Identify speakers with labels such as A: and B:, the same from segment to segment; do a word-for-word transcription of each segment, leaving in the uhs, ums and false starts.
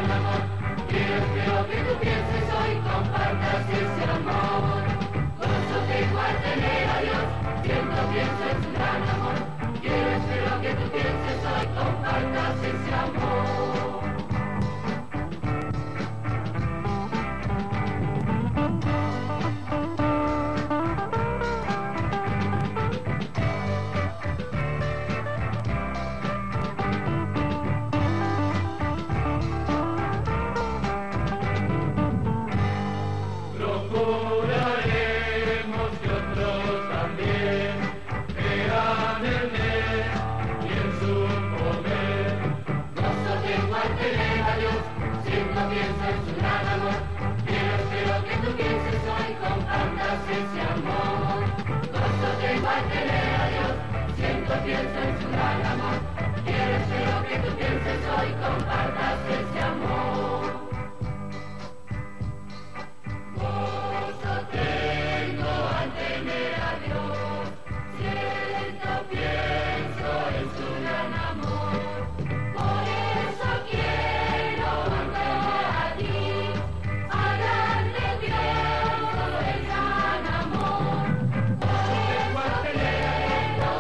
A: gran amor. Quiero, espero que tú pienses hoy, compartas ese amor. Gozo tengo al tener a Dios, siento, pienso en su gran amor. Quiero, espero que tú pienses hoy, compartas ese amor. Pienso en su gran amor. Quiero, espero que tú pienses hoy, compartas ese amor. Gozo tengo al tener a Dios, siento, pienso en su gran amor. Por eso quiero amar a ti, hablar de Dios, el gran amor. Por eso quiero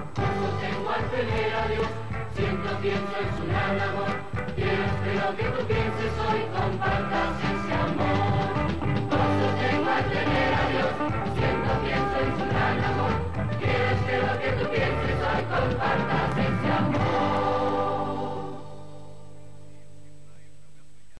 A: pienso en su gran amor. Quiero, espero que tú